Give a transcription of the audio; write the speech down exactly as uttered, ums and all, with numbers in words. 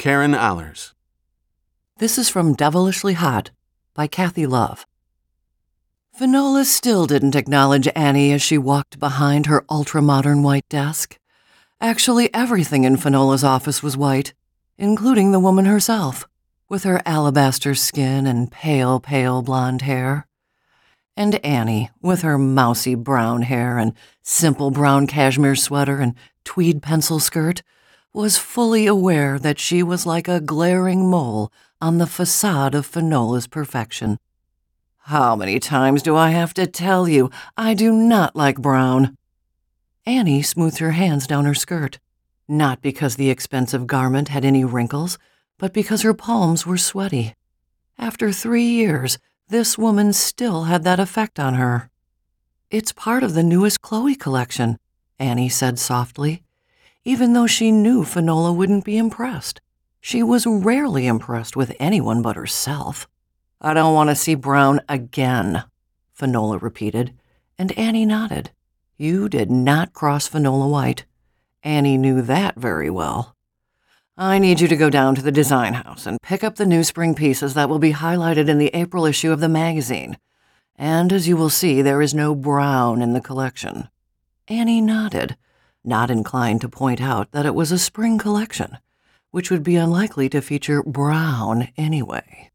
Karen Allers. This is from Devilishly Hot by Kathy Love. Finola still didn't acknowledge Annie as she walked behind her ultra-modern white desk. Actually, everything in Finola's office was white, including the woman herself, with her alabaster skin and pale, pale blonde hair. And Annie, with her mousy brown hair and simple brown cashmere sweater and tweed pencil skirt, was fully aware that she was like a glaring mole on the facade of Finola's perfection. "How many times do I have to tell you I do not like brown?" Annie smoothed her hands down her skirt, not because the expensive garment had any wrinkles, but because her palms were sweaty. After three years, this woman still had that effect on her. "It's part of the newest Chloe collection," Annie said softly, even though she knew Finola wouldn't be impressed. She was rarely impressed with anyone but herself. "I don't want to see brown again," Finola repeated, and Annie nodded. You did not cross Finola White. Annie knew that very well. "I need you to go down to the design house and pick up the new spring pieces that will be highlighted in the April issue of the magazine. And as you will see, there is no brown in the collection." Annie nodded, not inclined to point out that it was a spring collection, which would be unlikely to feature brown anyway.